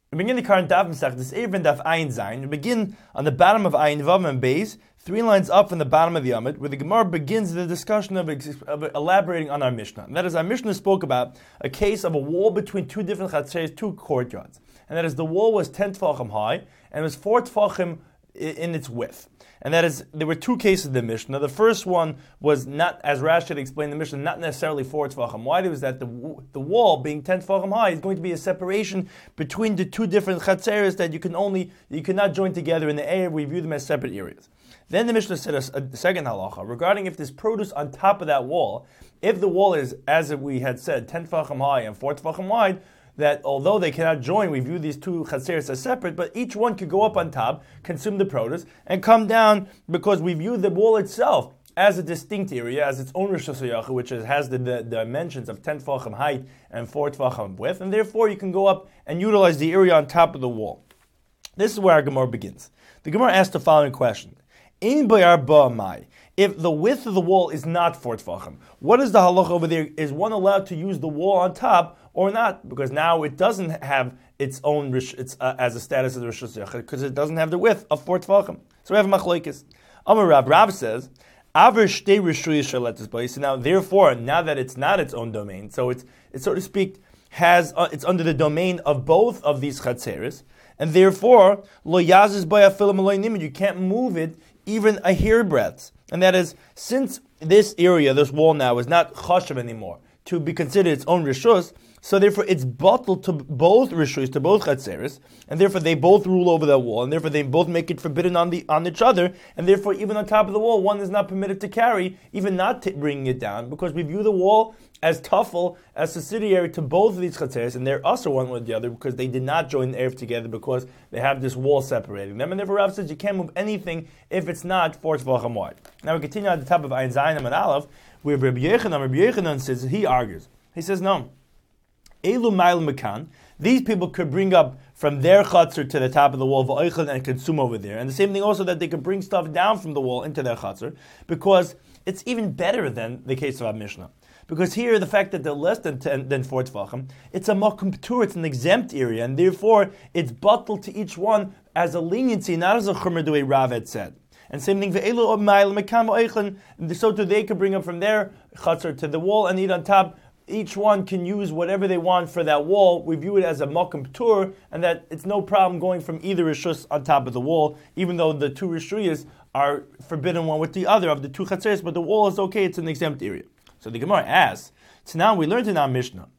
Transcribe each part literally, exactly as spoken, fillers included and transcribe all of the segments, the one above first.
We begin the current daf Masechtas this Even daf Ayin Zayin. We begin on the bottom of Ayin Vav and Beis, three lines up from the bottom of the Amud, where the Gemara begins the discussion of, of elaborating on our Mishnah. And that is, our Mishnah spoke about a case of a wall between two different chatzeres, two courtyards. And that is, the wall was ten tefachim high, and it was four tefachim in its width. And that is, there were two cases in the Mishnah. The first one was not, as Rashi had explained in the Mishnah, not necessarily four tefachim wide. It was that the the wall, being ten tefachim high, is going to be a separation between the two different chatzeres that you can only, you cannot join together in the area. We view them as separate areas. Then the Mishnah said a, a second halacha regarding if there's produce on top of that wall. If the wall is, as we had said, ten tefachim high and four tefachim wide, that although they cannot join, we view these two chatzeres as separate, but each one could go up on top, consume the produce, and come down because we view the wall itself as a distinct area, as its own Rishus HaYachid, which is, has the, the, the dimensions of ten tefachim height and four tefachim width, and therefore you can go up and utilize the area on top of the wall. This is where our Gemara begins. The Gemara asks the following question. In Bayar Ba'amai, if the width of the wall is not four tefachim, what is the halacha over there? Is one allowed to use the wall on top or not? Because now it doesn't have its own its uh, as a status of the Rishus HaYachid because it doesn't have the width of four tefachim. So we have a machlokes. Amar Rav, Rav says, Aver shtei rishuyos shaletis b'is. So now, therefore, now that it's not its own domain, so it's, it's so to speak, has uh, it's under the domain of both of these chatzeres, and therefore, lo yazis b'afilim lo nimid, you can't move it even a hair breadth. And that is, since this area, this wall now, is not chashav anymore to be considered its own rishus, so therefore it's bottled to both rishus, to both chatzeres, and therefore they both rule over that wall, and therefore they both make it forbidden on the on each other, and therefore even on top of the wall, one is not permitted to carry, even not t- bringing it down, because we view the wall as tuffle, as subsidiary to both of these chatzeres, and they're also one with the other because they did not join the erev together because they have this wall separating them. And therefore Rav says you can't move anything if it's not four tefachim wide. Now we continue at the top of Ayin Zayin and Aleph, where Rabbi Yechanan, Rabbi Yechanan says, he argues. He says, no. Elu Mail Mekan, these people could bring up from their chutzner to the top of the wall v'oichel and consume over there. And the same thing also that they could bring stuff down from the wall into their chutzner, because it's even better than the case of our Mishnah. Because here, the fact that they're less than ten, than four tefachim, it's a makom p'tur, it's an exempt area, and therefore it's bottled to each one as a leniency, not as a chumrah the way Rav had said. And same thing for Elu Mail Mekan v'oichel, so too they could bring up from their chutzner to the wall and eat on top. Each one can use whatever they want for that wall. We view it as a makom p'tur, and that it's no problem going from either rishus on top of the wall, even though the two rishuyas are forbidden one with the other of the two chatzeres, but the wall is okay, it's an exempt area. So the Gemara asks, so now we learned in our Mishnah,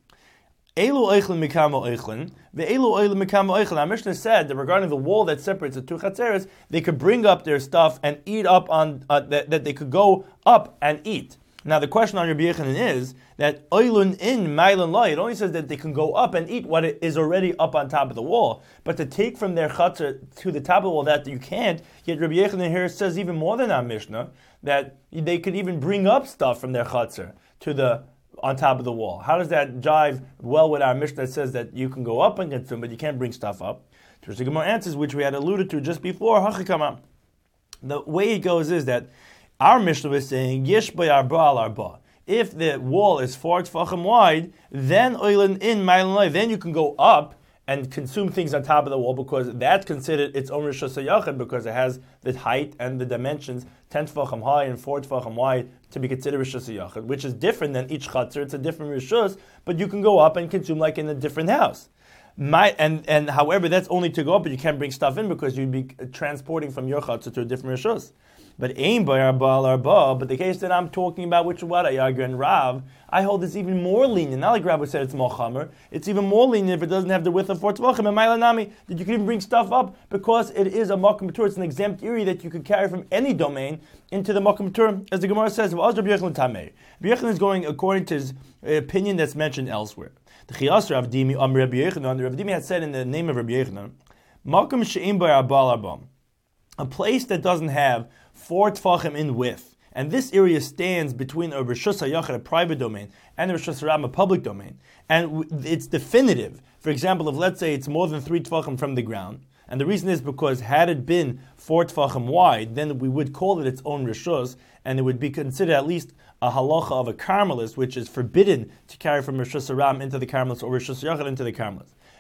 Elu eichlin mikam eichlin, ve'elu eichlin mikam eichlin. Our Mishnah said that regarding the wall that separates the two chatzeres, they could bring up their stuff and eat up on, uh, that, that they could go up and eat. Now the question on Rabbi Yechanan is that oilun in mailan la, it only says that they can go up and eat what is already up on top of the wall, but to take from their chutzner to the top of the wall that you can't. Yet Rabbi Yechanan here says even more than our Mishnah that they could even bring up stuff from their chutzner to the on top of the wall. How does that jive well with our Mishnah that says that you can go up and consume, but you can't bring stuff up? So the Gemara answers, which we had alluded to just before. Hachikama. The way it goes is that our Mishnah is saying, Yesh bayar al arba. If the wall is four tefachim wide, then oilin in mailan, then you can go up and consume things on top of the wall because that's considered its own Rishus HaYachid because it has the height and the dimensions, ten tefachim high and four tefachim wide, to be considered Rishus HaYachid, which is different than each chutzner. It's a different Rishus, but you can go up and consume like in a different house. My, and, and however, that's only to go up, but you can't bring stuff in because you'd be transporting from your chutzner to a different Rishus. But aim by our baal arba, but the case that I'm talking about, which is what I argue and Rav, I hold it's even more lenient. Not like Rav said it's more chamer. It's even more lenient if it doesn't have the width of four tefachim and mailanami, that you can even bring stuff up because it is a makom p'tur. It's an exempt area that you could carry from any domain into the makom p'tur. As the Gemara says, Rabbi Yechanan is going according to his opinion that's mentioned elsewhere. The Chiyas Rav Dimi, um, Rabbi Yechanan, Rav Dimi had said in the name of Rabbi Yechanan, makom she'im by our baal arba, a place that doesn't have four tefachim in width, and this area stands between a Rishus HaYachid, a private domain, and a Rishus HaRam, a public domain, and it's definitive. For example, if let's say it's more than three tefachim from the ground, and the reason is because had it been four tefachim wide, then we would call it its own Rishus, and it would be considered at least a halacha of a Carmelist, which is forbidden to carry from Rishus HaRam into the Carmelist or Rishus HaYachid into the Carmelist.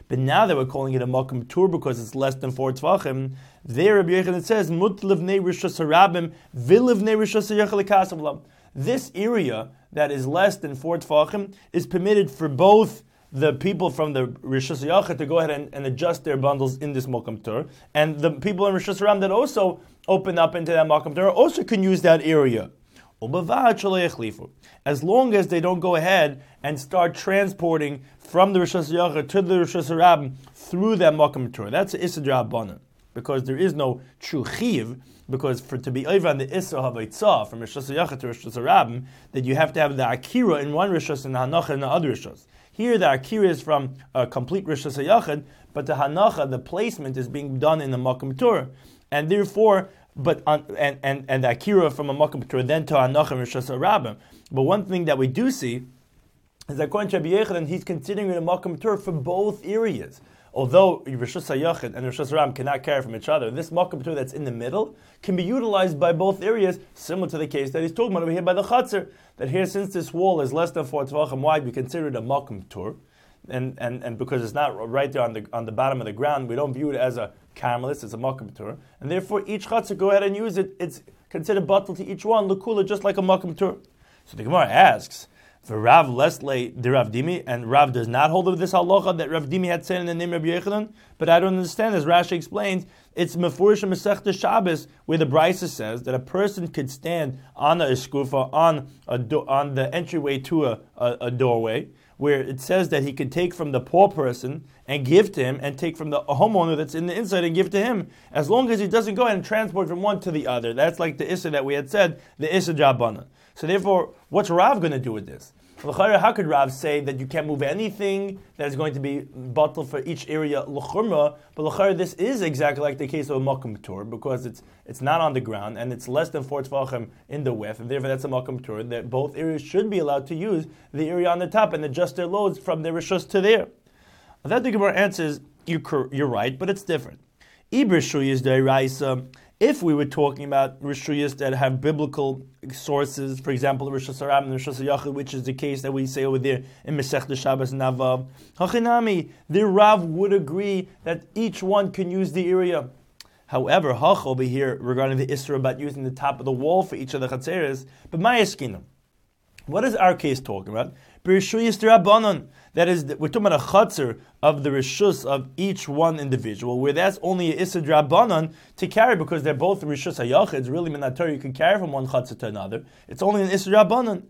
But now that we're calling it a Makom Tur because it's less than four Tvachim, there Rabbi Yochanan says, Mut livnei Rishus HaRabim, v'livnei Rishus HaYachal L'Kasam Lam. This area that is less than four Tvachim is permitted for both the people from the Rishus HaYachal to go ahead and, and adjust their bundles in this Makom Tur, and the people in Rishus HaRabim that also open up into that Makom Tur also can use that area. As long as they don't go ahead and start transporting from the Rishus HaYachal to the Rishus HaRabim through that Makom Tur. That's the Issa D'Rabbanan, because there is no true Chiv, because for to be over on the Issa HaVaitzah from Rishus HaYachal to Rishus HaRabim, that you have to have the Akira in one Rishus and the Hanacha in the other Rishus. Here the Akira is from a complete Rishus HaYachal, but the Hanacha, the placement, is being done in the Makom Tur, and therefore But on, and, and, and the Akira from a Makom Tur then to Hanacha and Rishus HaRabim. But one thing that we do see is that according to Rabbi Yochanan, he's considering it a Makom Tur for both areas. Although Rishus HaYachal and Rishus HaRabim cannot carry from each other, this Makom Tur that's in the middle can be utilized by both areas, similar to the case that he's talking about over here by the Chatzar. That here, since this wall is less than four Tvachim wide, we consider it a Makom Tur. And, and and because it's not right there on the on the bottom of the ground, we don't view it as a Carmelist, it's a Makom Tur. And therefore, each Chatzar, go ahead and use it. It's considered batal to each one, L'kula, just like a Makom Tur. So the Gemara asks, for Rav Leslie, the Rav Dimi, and Rav does not hold of this halacha that Rav Dimi had said in the name of Rabbi Yochanan, but I don't understand. As Rashi explains, it's Mefurish Masechta Shabbos, where the Brisa says that a person could stand on a eskufa, on a do, on the entryway to a, a, a doorway, where it says that he could take from the poor person and give to him, and take from the homeowner that's in the inside and give to him, as long as he doesn't go ahead and transport from one to the other. That's like the Issa that we had said, the Issa D'Rabbanan. So therefore, what's Rav going to do with this? How could Rav say that you can't move anything that is going to be batal for each area l'chumra? But l'chayr, this is exactly like the case of a Makom Tur, because it's it's not on the ground and it's less than four Tvachim in the width, and therefore that's a Makom Tur. That both areas should be allowed to use the area on the top and adjust their loads from their rishus to there. That the Gemara answers, you're, you're right, but it's different. Ibrishu deraisa. If we were talking about rishuyas that have biblical sources, for example, Rishus HaRabim and Rishus HaYachal, which is the case that we say over there in Masechta Shabbos and Navav, Hachinami, the Rav would agree that each one can use the area. However, Hach over here regarding the Isra about using the top of the wall for each of the Chatzeres, but Ma'askina. What is our case talking about? B'rishuyas d'Rabbanan. That is, we're talking about a Chatzer of the Rishus of each one individual, where that's only a Issa D'Rabbanan to carry, because they're both Rishus HaYachal. It's really Minator, you can carry from one Chatzer to another. It's only an Issa D'Rabbanan.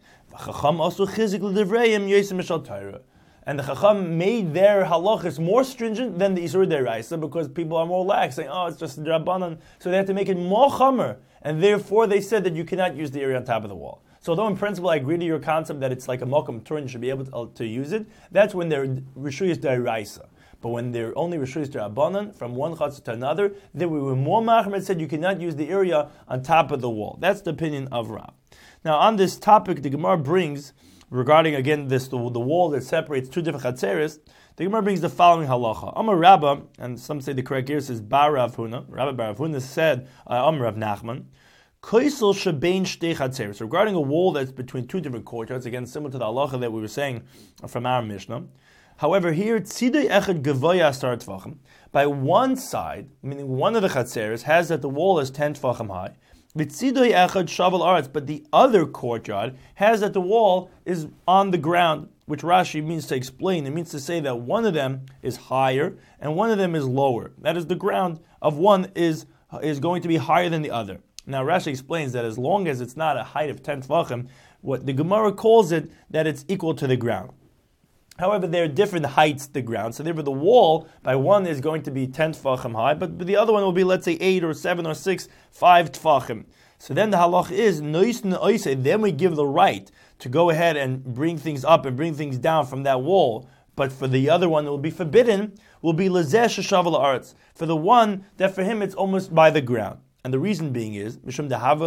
And the Chacham made their halachas more stringent than the Isur Deraisa, because people are more lax, saying, oh, it's just a D'Rabbanan. So they have to make it more Chamer. And therefore they said that you cannot use the area on top of the wall. So although in principle I agree to your concept that it's like a Makom Tur and you should be able to, uh, to use it, that's when they're Rishuyas Deraisa. But when they're only Rishuyas D'Rabbanan, from one Chatzah to another, then we were more Machmer, said you cannot use the area on top of the wall. That's the opinion of Rav. Now on this topic, the Gemara brings, regarding again this the, the wall that separates two different Chatzeres, the Gemara brings the following halacha. Amar Rabba, and some say the correct here says Bar Rav Huna. Rabbi Bar Rav Huna said, Amar Rav Nachman, Koisel shebein shtei chatzeres. Regarding a wall that's between two different courtyards, again similar to the halacha that we were saying from our Mishnah. However, here tzidei echad gavoya asar tvachim. By one side, meaning one of the chatzeres, has that the wall is ten tvachim high. V'tzidei echad shavel aretz, but the other courtyard has that the wall is on the ground, which Rashi means to explain. It means to say that one of them is higher and one of them is lower. That is, the ground of one is is going to be higher than the other. Now Rashi explains that as long as it's not a height of ten tvachim, what the Gemara calls it, that it's equal to the ground. However, there are different heights to the ground, so therefore the wall by one is going to be ten tvachim high, but the other one will be, let's say, eight or seven or six, five tvachim. So then the halach is, then we give the right to go ahead and bring things up and bring things down from that wall. But for the other one, it will be forbidden, will be lezeh sheshavel arts. For the one that for him it's almost by the ground. And the reason being is, because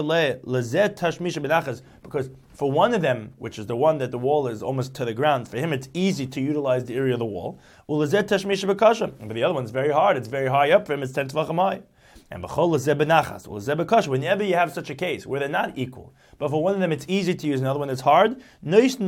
for one of them, which is the one that the wall is almost to the ground, for him it's easy to utilize the area of the wall. And for the other one, it's very hard, it's very high up, for him it's ten tvachim high. And whenever you have such a case, where they're not equal, but for one of them it's easy to use, another one it's hard. Here is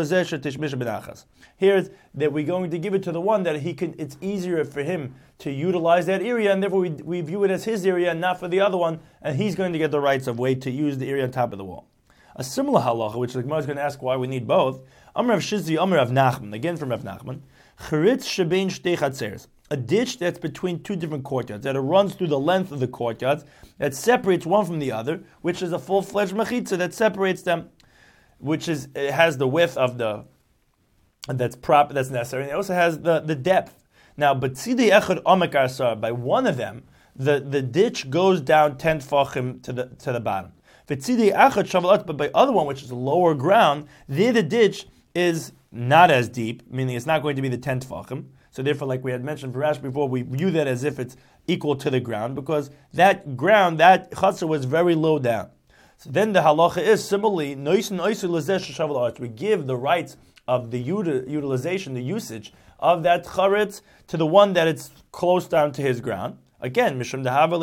that we're going to give it to the one that he can. It's easier for him to utilize that area, and therefore we, we view it as his area and not for the other one, and he's going to get the rights of way to use the area on top of the wall. A similar halacha, which the Gemara is going to ask why we need both. Amar Rav Shizri, Amar Rav Nachman, again from Rav Nachman. Charitz shebein shtei chatzeres, a ditch that's between two different courtyards, that it runs through the length of the courtyards, that separates one from the other, which is a full-fledged mechitza that separates them, which is it has the width of the that's prop that's necessary, and it also has the, the depth. Now, but tzidei echad omek asar, by one of them, the, the ditch goes down ten tfachim to the to the bottom. But by other one, which is lower ground, there the ditch is not as deep, meaning it's not going to be the ten tefachim. So therefore, like we had mentioned for Rashi before, we view that as if it's equal to the ground, because that ground, that chatzah was very low down. So then the halacha is similarly, we give the rights of the util- utilization, the usage of that charetz to the one that it's close down to his ground. Again, for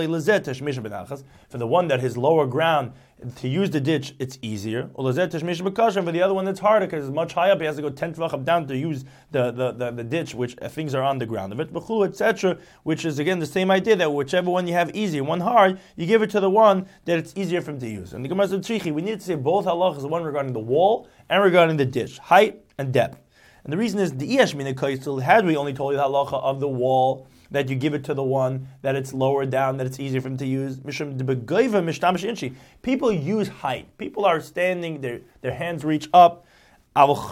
the one that his lower ground, to use the ditch, it's easier. For the other one, it's harder because it's much higher up. He has to go ten tefachim down to use the, the, the, the ditch, which things are on the ground of it, et cetera. Which is again the same idea that whichever one you have easy, one hard, you give it to the one that it's easier for him to use. And the Gemara says, we need to say both halachas, the one regarding the wall and regarding the ditch, height and depth. And the reason is the Iash Mina Kaisel, had we only told you the halacha of the wall, that you give it to the one that it's lower down, that it's easier for him to use. People use height. People are standing, their their hands reach up. But I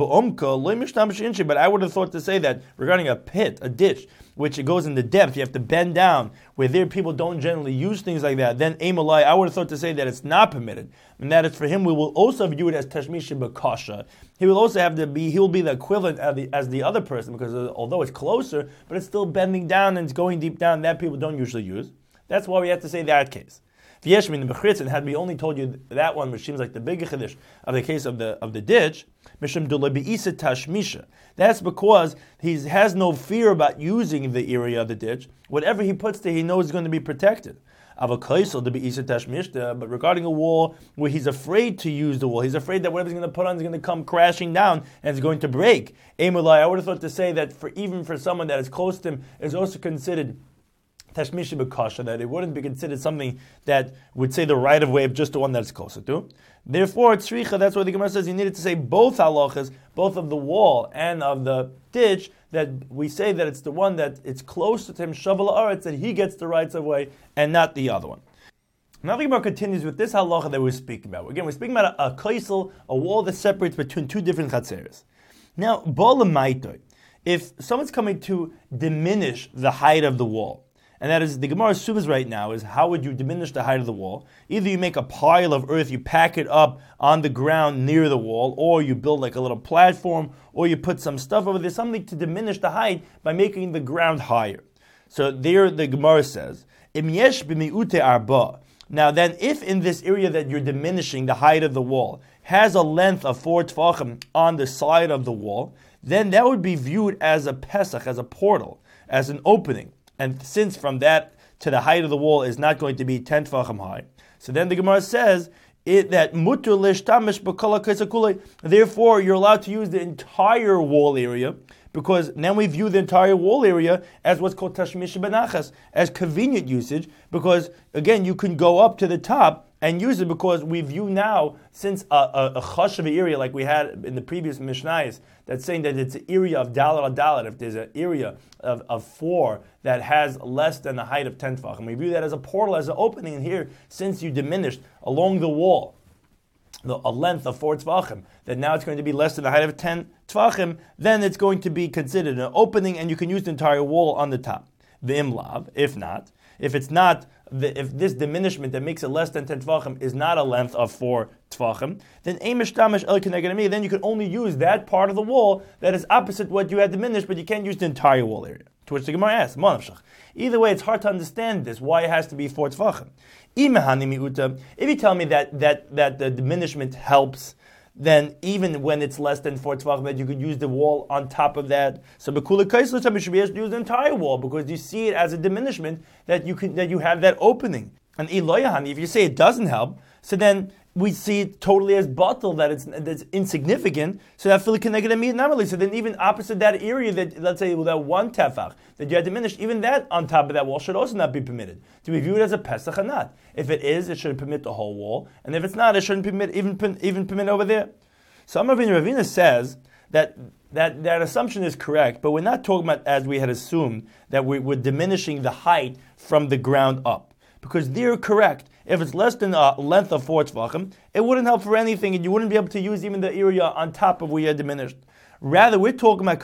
would have thought to say that regarding a pit, a ditch, which it goes in the depth, you have to bend down, where there people don't generally use things like that. Then Amalai, I would have thought to say that it's not permitted, and that it's for him. We will also view it as tashmish bakasha. He will also have to be. He will be the equivalent of the, as the other person, because although it's closer, but it's still bending down and it's going deep down. That people don't usually use. That's why we have to say that case. V'yeshmin the bechritzin, had we only told you that one, which seems like the bigger chiddush of the case of the of the ditch, mishum dulabiisa tashmisha. That's because he has no fear about using the area of the ditch. Whatever he puts there, he knows is going to be protected. Avakaisel to be isa tashmishta. But regarding a wall where he's afraid to use the wall, he's afraid that whatever he's going to put on is going to come crashing down and it's going to break. Emelai, I would have thought to say that for even for someone that is close to him is also considered tashmishi b'kasha, that it wouldn't be considered something that would say the right of way of just the one that's closer to. Therefore, tzricha, that's why the Gemara says you needed to say both halachas, both of the wall and of the ditch, that we say that it's the one that it's closer to him, shaval aretz, that he gets the rights of way and not the other one. Now the Gemara continues with this halacha that we're speaking about. Again, we're speaking about a, a kaisel, a wall that separates between two different chatzeres. Now, ba'lamaitoi, if someone's coming to diminish the height of the wall, and that is, the Gemara's subas right now is, how would you diminish the height of the wall? Either you make a pile of earth, you pack it up on the ground near the wall, or you build like a little platform, or you put some stuff over there, something to diminish the height by making the ground higher. So there the Gemara says, Im yesh b'mi'ute arba. Now then, if in this area that you're diminishing the height of the wall has a length of four tefachim on the side of the wall, then that would be viewed as a pesach, as a portal, as an opening. And since from that to the height of the wall is not going to be ten tefachim high, so then the Gemara says it, that mutur lishtamish b'kol ha'kaisakulei. Therefore, you're allowed to use the entire wall area, because now we view the entire wall area as what's called tashmish benachas, as convenient usage, because again you can go up to the top and use it, because we view now, since a, a, a chash of an area like we had in the previous Mishnayos, that's saying that it's an area of dalet al dalet, if there's an area of, of four that has less than the height of ten tefachim, we view that as a portal, as an opening. And here, since you diminished along the wall the, a length of four tefachim, that now it's going to be less than the height of ten tefachim, then it's going to be considered an opening, and you can use the entire wall on the top. The imlav, if not, if it's not, the, if this diminishment that makes it less than ten tefachim is not a length of four tefachim, then emish tamish el keneged, then you can only use that part of the wall that is opposite what you had diminished, but you can't use the entire wall area. To which the Gemara asks, either way, it's hard to understand this, why it has to be four tefachim. If you tell me that that that the diminishment helps, then even when it's less than four tefachim, that you could use the wall on top of that. So b'kula kaisel you should be able to use the entire wall, because you see it as a diminishment that you can that you have that opening. And iloyahani, if you say it doesn't help, so then we see it totally as bottle, that it's that's insignificant. So that fili connected meat normally. So then even opposite that area, that let's say that one tefach that you had diminished, even that on top of that wall should also not be permitted. Do we view it as a pesach or not? If it is, it should permit the whole wall, and if it's not, it shouldn't permit even even permit over there. So Amar Ravina Ravina says that that that assumption is correct, but we're not talking about, as we had assumed, that we, we're diminishing the height from the ground up, because they're correct. If it's less than a length of four tvachim, it wouldn't help for anything, and you wouldn't be able to use even the area on top of where you had diminished. Rather, we're talking about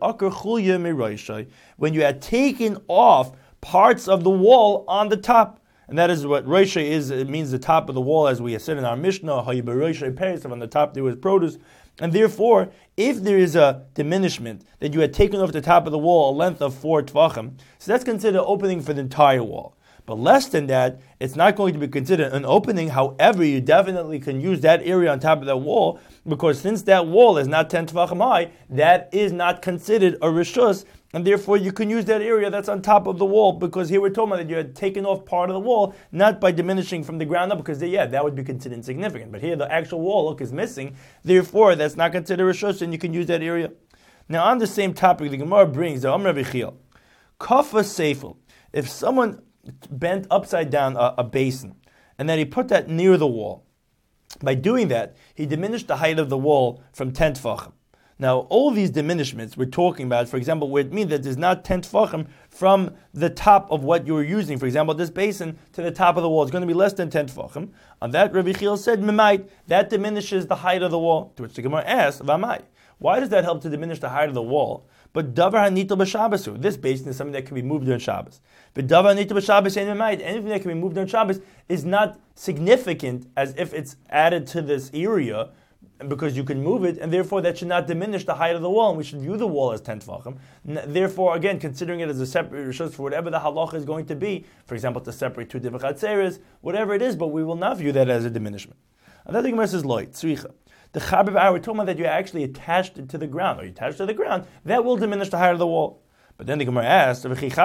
when you had taken off parts of the wall on the top. And that is what Roisha is. It means the top of the wall, as we have said in our Mishnah, on the top there was produce. And therefore, if there is a diminishment that you had taken off the top of the wall a length of four tvachim, so that's considered an opening for the entire wall. But less than that, it's not going to be considered an opening. However, you definitely can use that area on top of that wall, because since that wall is not ten tvachim high, that is not considered a rishus, and therefore you can use that area that's on top of the wall, because here we're talking about that you had taken off part of the wall, not by diminishing from the ground up, because they, yeah, that would be considered insignificant. But here the actual wall, look, is missing, therefore that's not considered rishus, and you can use that area. Now on the same topic, the Gemara brings the Amar Vichiel, Kafa Seifel, if someone bent upside down a, a basin, and then he put that near the wall. By doing that, he diminished the height of the wall from ten tefachim. Now, all these diminishments we're talking about, for example, where it means that there's not ten tefachim from the top of what you're using. For example, this basin to the top of the wall is going to be less than ten tefachim. On that, Rabbi Chiel said, "Memait," that diminishes the height of the wall. To which the Gemara asked, "Vamai?" Why does that help to diminish the height of the wall? But davar hanito b'Shabbosu. This basin is something that can be moved during Shabbos. But davar hanito b'Shabbos ain't memait. Anything that can be moved during Shabbos is not significant as if it's added to this area, because you can move it, and therefore that should not diminish the height of the wall, and we should view the wall as ten tefachim. Therefore, again, considering it as a separate rishus for whatever the halacha is going to be, for example, to separate two different chatzeres, whatever it is, but we will not view that as a diminishment. Another Gemara says, loy, tzricha. The Chaber B'Ar, we're talking about that you actually attached it to the ground, or you attached it to the ground, that will diminish the height of the wall. But then the Gemara asks,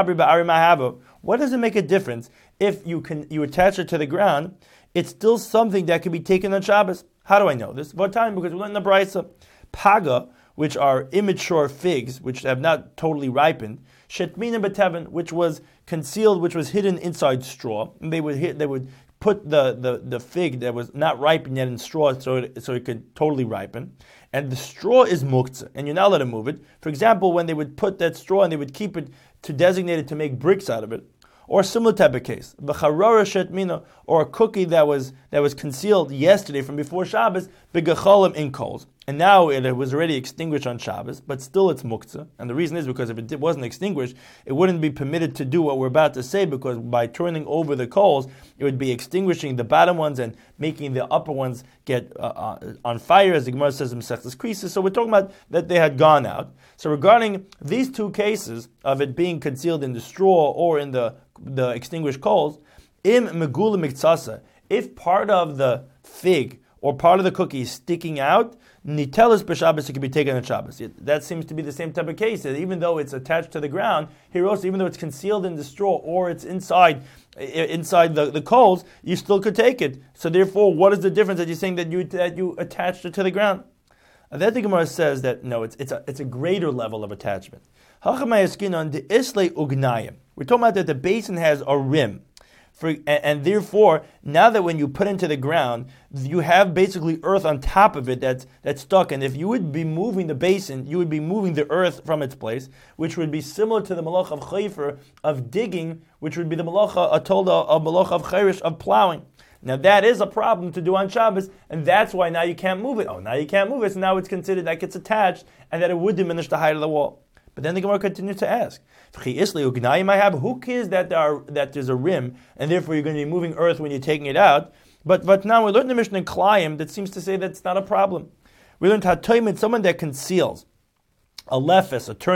what does it make a difference if you can you attach it to the ground? It's still something that can be taken on Shabbos. How do I know this? What time? Because we learned in the Brisa, Paga, which are immature figs, which have not totally ripened, Shetmina B'Teven, which was concealed, which was hidden inside straw, and they would hit, they would put the, the, the fig that was not ripened yet in straw so it, so it could totally ripen. And the straw is muktzah, and you're not allowed to move it. For example, when they would put that straw and they would keep it to designate it to make bricks out of it, or a similar type of case, b'charara shetmina, or a cookie that was that was concealed yesterday from before Shabbos, b'gechalim in coals, and now it was already extinguished on Shabbos, but still it's muktzah. And the reason is because if it wasn't extinguished, it wouldn't be permitted to do what we're about to say, because by turning over the coals, it would be extinguishing the bottom ones and making the upper ones get uh, uh, on fire, as the Gemara says in Masechtas Krisis. So we're talking about that they had gone out. So regarding these two cases of it being concealed in the straw or in the the extinguished coals, im megula miktsasa, if part of the fig or part of the cookie is sticking out, nitelis b'Shabbos, it can be taken on Shabbos. That seems to be the same type of case, that even though it's attached to the ground, here also, even though it's concealed in the straw or it's inside inside the, the coals, you still could take it. So therefore, what is the difference that you're saying that you that you attached it to the ground? And then the Gemara says that no, it's it's a it's a greater level of attachment. We're talking about that the basin has a rim. For, and, and therefore, now that when you put into the ground, you have basically earth on top of it that's that's stuck. And if you would be moving the basin, you would be moving the earth from its place, which would be similar to the malacha of chayfer, of digging, which would be the malacha atolda of malacha of chayrish, of plowing. Now that is a problem to do on Shabbos, and that's why now you can't move it. Oh, now you can't move it, so now it's considered that it's attached, and that it would diminish the height of the wall. But then the Gemara continues to ask, who cares that there are, that there's a rim, and therefore you're going to be moving earth when you're taking it out? But but now we learned the Mishnah in Klayim that seems to say that's not a problem. We learned Hatoimid, someone that conceals a lefes, a turnip,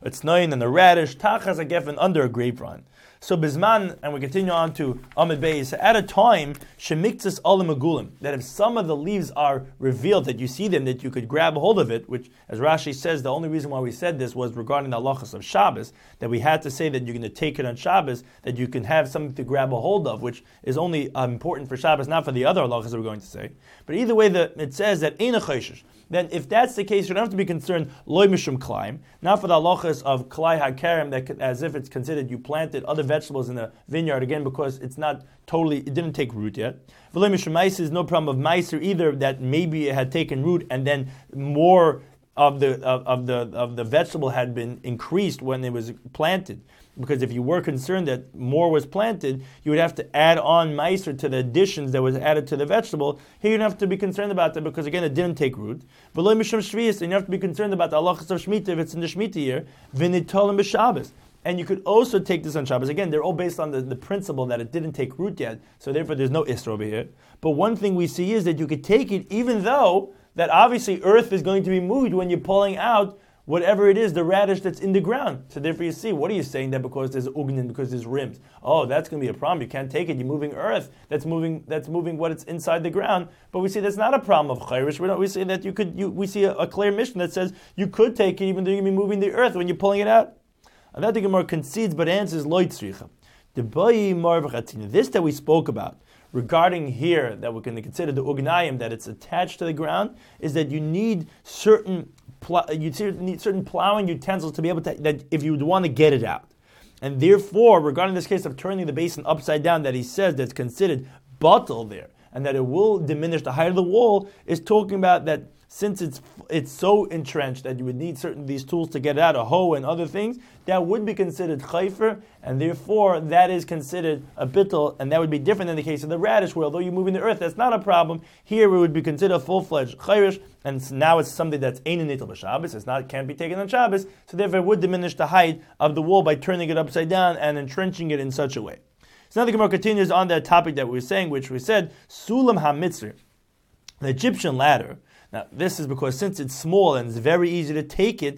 a tznoin and a radish, tachas a geffen under a grapevine. So Bizman, and we continue on to Amid Beis, at a time, Shemiktzis Olim Agulim, that if some of the leaves are revealed, that you see them, that you could grab hold of it, which, as Rashi says, the only reason why we said this was regarding the halachas of Shabbos, that we had to say that you're going to take it on Shabbos, that you can have something to grab a hold of, which is only uh, important for Shabbos, not for the other halachas that we're going to say. But either way, the, it says that Eina Choshesh. Then if that's the case, you don't have to be concerned, loy mishum klaim, not for the halachas of klai hakarim, that as if it's considered you planted other vegetables in the vineyard, again, because it's not totally, it didn't take root yet. V'loy mishum meiser is no problem of meiser either, that maybe it had taken root and then more of the of, of the of the vegetable had been increased when it was planted. Because if you were concerned that more was planted, you would have to add on meiser to the additions that was added to the vegetable. Here you don't have to be concerned about that because again it didn't take root. V'lo mishum shviyas, and you have to be concerned about the halachas of shmita if it's in the shmita year. V'nitolim b'Shabbos. And you could also take this on Shabbos. Again, they're all based on the, the principle that it didn't take root yet, so therefore there's no isra over here. But one thing we see is that you could take it even though that obviously earth is going to be moved when you're pulling out whatever it is, the radish that's in the ground. So therefore you see, what are you saying that because there's ugnin, because there's rims? Oh, that's going to be a problem. You can't take it. You're moving earth. That's moving That's moving what it's inside the ground. But we see that's not a problem of chayrish. We, don't, we see that you could, you, we see a, a clear mission that says you could take it even though you're going to be moving the earth when you're pulling it out. And that the Gemara concedes but answers loy tzricha. The bayi marvachatina. This that we spoke about regarding here, that we're going to consider the ugnayim, that it's attached to the ground, is that you need certain pl- you need certain plowing utensils to be able to, that if you would want to get it out. And therefore, regarding this case of turning the basin upside down, that he says that's considered batal there, and that it will diminish the height of the wall, is talking about that since it's it's so entrenched that you would need certain these tools to get it out, a hoe and other things, that would be considered chayfer, and therefore that is considered a bittul, and that would be different in the case of the radish, where although you move in the earth, that's not a problem. Here it would be considered a full-fledged chayrish, and now it's something that's ein nitel b'Shabbos, it's not, can't be taken on Shabbos, so therefore it would diminish the height of the wall by turning it upside down and entrenching it in such a way. So now the Gemara continues on that topic that we were saying, which we said, Sulam HaMitzri, the Egyptian ladder. Now, this is because since it's small and it's very easy to take it,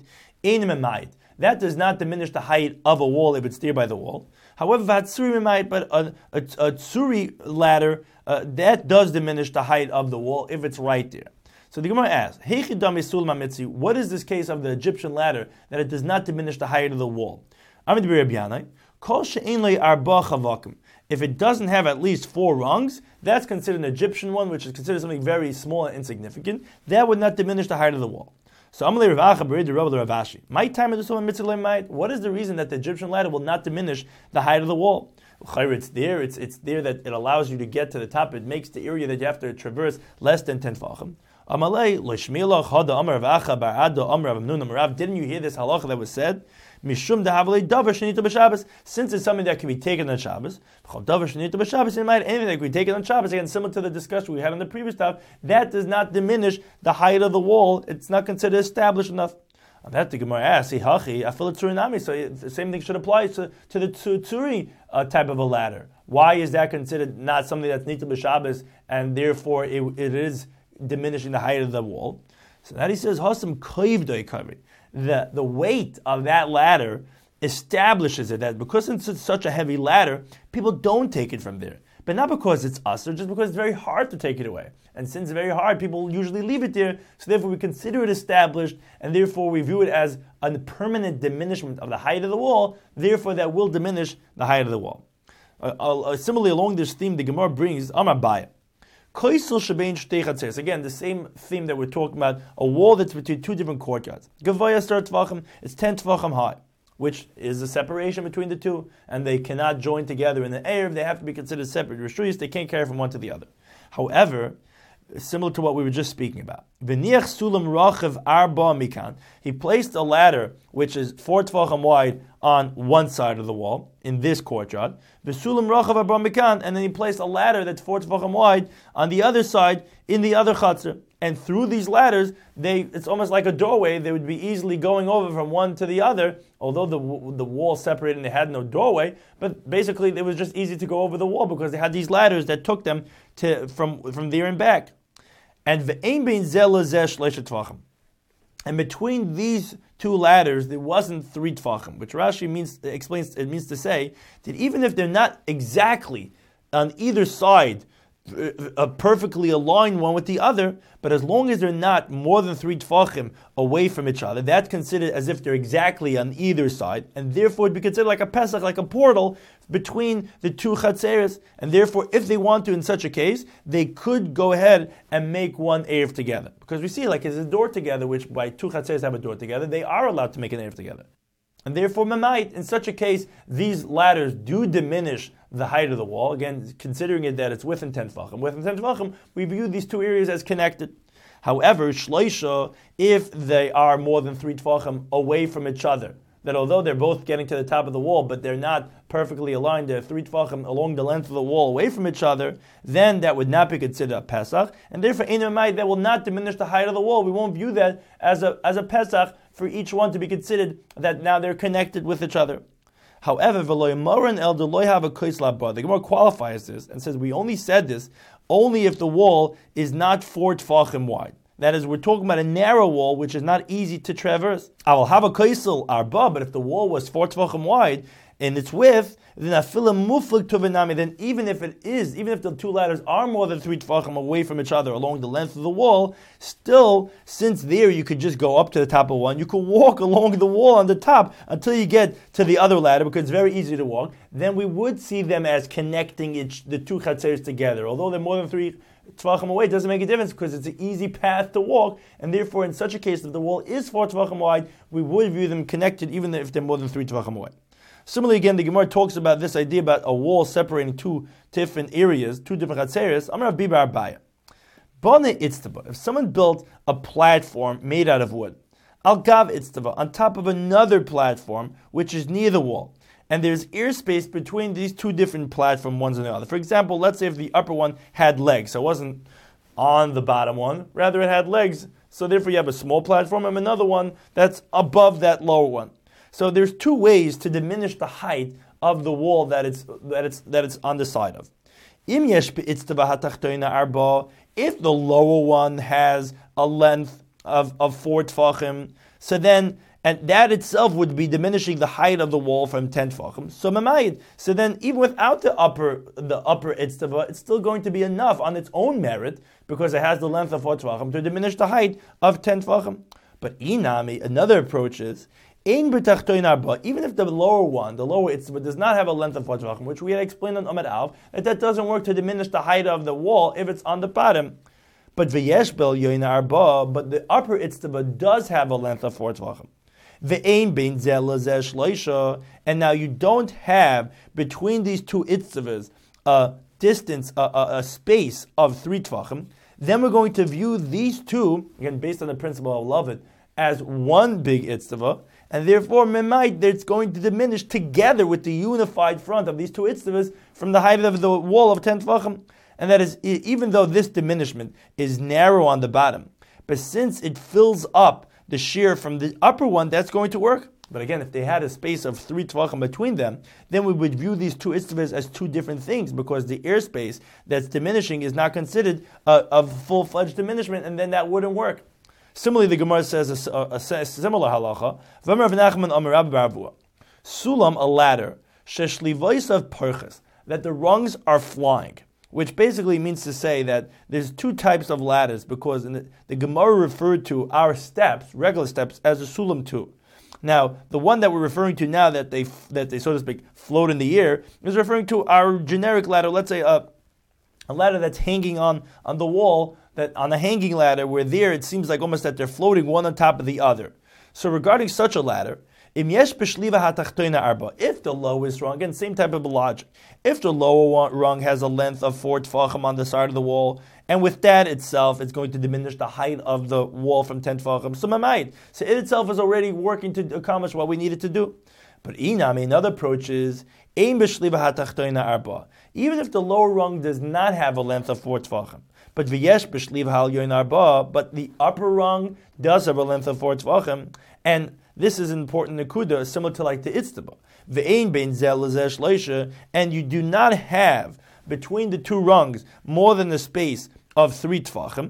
that does not diminish the height of a wall if it's near by the wall. However, Vatsuri but a, a, a tsuri ladder, uh, that does diminish the height of the wall if it's right there. So the Gemara asks, what is this case of the Egyptian ladder that it does not diminish the height of the wall? If it doesn't have at least four rungs, that's considered an Egyptian one, which is considered something very small and insignificant. That would not diminish the height of the wall. So Amalei Rav Acha Berid Rav Ravashi. My time of the Sulam Mitzvah might. What is the reason that the Egyptian ladder will not diminish the height of the wall? It's there. It's it's there that it allows you to get to the top. It makes the area that you have to traverse less than ten tefachim. Amalei Lishmilach Hada Amar Rav Acha Bar Addo Amar Rav Nunam Rav. Didn't you hear this halacha that was said? Mishum dahavlei davar shenita b'Shabbos. Since it's something that can be taken on Shabbos, davar shenita b'Shabbos. In mind, anything that can be taken on Shabbos, again, similar to the discussion we had on the previous stuff, that does not diminish the height of the wall. It's not considered established enough. On that, the Gemara asks, "Hachi afil tzurinami." So the same thing should apply to, to the tzuri uh, type of a ladder. Why is that considered not something that's nita b'Shabbos, and therefore it, it is diminishing the height of the wall? So that he says, "Hasam koivdoi kavi." The, the weight of that ladder establishes it, that because it's such a heavy ladder, people don't take it from there. But not because it's us, or just because it's very hard to take it away. And since it's very hard, people usually leave it there, so therefore we consider it established, and therefore we view it as a permanent diminishment of the height of the wall, therefore that will diminish the height of the wall. Uh, uh, similarly, along this theme, the Gemara brings Amar Baya. Again, the same theme that we're talking about, a wall that's between two different courtyards. Gavaya start tvachim, it's ten tvachim high, which is a separation between the two, and they cannot join together in the Erev, they have to be considered separate Rishuyas, they can't carry from one to the other. However, similar to what we were just speaking about. V'niach sulam rachiv arba mikan. He placed a ladder which is four tvachim wide on one side of the wall in this courtyard. V'sulam rachiv arba mikan, and then he placed a ladder that's four tvachim wide on the other side in the other chutzner. And through these ladders, they it's almost like a doorway. They would be easily going over from one to the other, although the the wall separated and they had no doorway. But basically, it was just easy to go over the wall because they had these ladders that took them to from from there and back. And ve'ein bein zel lezeh shleisha tvachim. And between these two ladders, there wasn't three tfachim, which Rashi means explains. It means to say that even if they're not exactly on either side, uh, perfectly aligned one with the other, but as long as they're not more than three tfachim away from each other, that's considered as if they're exactly on either side, and therefore it'd be considered like a pesach, like a portal between the two chatzeres, and therefore if they want to in such a case, they could go ahead and make one erev together. Because we see like there's a door together, which by two chatzeres have a door together, they are allowed to make an erev together. And therefore, Mamait, in such a case, these ladders do diminish the height of the wall. Again, considering it that it's within ten tefachim. Within ten tefachim, we view these two areas as connected. However, shleisha, if they are more than three tefachim away from each other, that although they're both getting to the top of the wall, but they're not perfectly aligned, they're three tefachim along the length of the wall away from each other, then that would not be considered a Pesach, and therefore, in Mamait, that will not diminish the height of the wall. We won't view that as a as a Pesach for each one to be considered that now they're connected with each other. However, the Gemara qualifies this and says we only said this only if the wall is not four tefachim wide. That is, we're talking about a narrow wall which is not easy to traverse. I will have a kaisel arba, but if the wall was four tefachim wide in its width, then afilim muflik tuvinami. Then even if it is, even if the two ladders are more than three tefachim away from each other along the length of the wall, still, since there you could just go up to the top of one, you could walk along the wall on the top until you get to the other ladder because it's very easy to walk. Then we would see them as connecting each, the two chatzeres together, although they're more than three tefachim away. It doesn't make a difference because it's an easy path to walk, and therefore, in such a case, if the wall is four tefachim wide, we would view them connected, even if they're more than three tefachim away. Similarly, again, the Gemara talks about this idea about a wall separating two different areas, two different chatzeres. I'm going to Bibar Baya. Bane itztava. If someone built a platform made out of wood, al gav itztava, on top of another platform which is near the wall, and there's airspace between these two different platforms, ones and the other. For example, let's say if the upper one had legs, so it wasn't on the bottom one, rather it had legs, so therefore you have a small platform and another one that's above that lower one. So there's two ways to diminish the height of the wall that it's that it's that it's on the side of. If the lower one has a length of, of four tefachim, so then and that itself would be diminishing the height of the wall from ten tefachim. So mamayit. So then even without the upper the upper itztava, it's still going to be enough on its own merit because it has the length of four tefachim to diminish the height of ten tefachim. But inami, another approach is even if the lower one, the lower itztava, does not have a length of four tefachim, which we had explained on Amad Alf, that that doesn't work to diminish the height of the wall if it's on the bottom. But v'yeshbel yoina arba, but the upper itztava does have a length of four tefachim. Ve'ein bein zeh lazeh shloisha, and now you don't have between these two itztavas a distance, a, a, a space of three tefachim. Then we're going to view these two, again based on the principle of love it, as one big itztava, and therefore memait it's going to diminish together with the unified front of these two itztavas from the height of the wall of ten tefachim. And that is, even though this diminishment is narrow on the bottom, but since it fills up the shear from the upper one, that's going to work. But again, if they had a space of three tefachim between them, then we would view these two itztavas as two different things because the airspace that's diminishing is not considered a, a full-fledged diminishment, and then that wouldn't work. Similarly, the Gemara says a, a, a similar halacha. Sulam, a ladder, sheshlivoisav parchas, that the rungs are flying, which basically means to say that there's two types of ladders, because in the, the Gemara referred to our steps, regular steps, as a sulam too. Now, the one that we're referring to now that they that they so to speak float in the air is referring to our generic ladder. Let's say a, a ladder that's hanging on, on the wall. That on a hanging ladder, where there it seems like almost that they're floating one on top of the other. So regarding such a ladder, if the lowest rung, again, same type of logic, if the lower rung has a length of four tefachim on the side of the wall, and with that itself, it's going to diminish the height of the wall from ten tefachim, so mamayit. So it itself is already working to accomplish what we needed to do. But inami, another approach is, even if the lower rung does not have a length of four tefachim, but v'yesh b'shliv hal yoin arba, but the upper rung does have a length of four tefachim, and this is an important nekuda, similar to like the itztaba. Ve'ein bein zeh lazeh shloisha, and you do not have between the two rungs more than the space of three tefachim.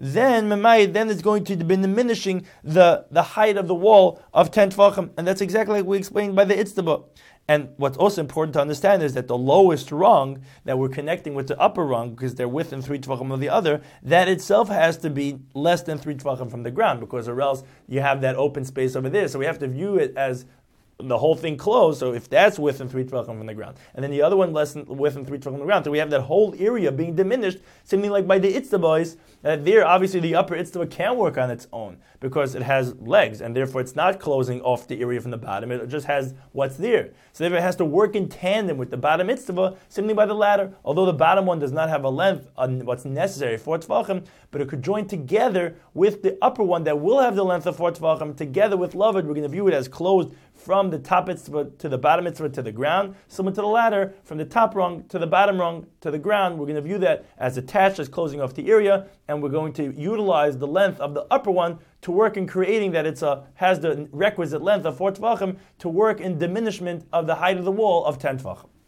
then memai, then it's going to be diminishing the, the height of the wall of ten tvachim, and that's exactly like we explained by the itztaba. And what's also important to understand is that the lowest rung that we're connecting with the upper rung, because they're within three tvachim of the other, that itself has to be less than three tvachim from the ground, because or else you have that open space over there. So we have to view it as the whole thing closed, so if that's within three tvachim from the ground, and then the other one less than within three tvachim from the ground, so we have that whole area being diminished, something like by the itztabos, uh, there obviously the upper itztaba can work on its own, because it has legs, and therefore it's not closing off the area from the bottom, it just has what's there. So therefore it has to work in tandem with the bottom itztaba, simply by the ladder, although the bottom one does not have a length on what's necessary for tvachim, but it could join together with the upper one that will have the length of four tvachim, together with lavud, we're going to view it as closed from the top mitzvah to the bottom mitzvah to the ground, similar to the ladder, from the top rung to the bottom rung to the ground. We're going to view that as attached, as closing off the area, and we're going to utilize the length of the upper one to work in creating that it's a has the requisite length of four tvachim to work in diminishment of the height of the wall of ten tvachim.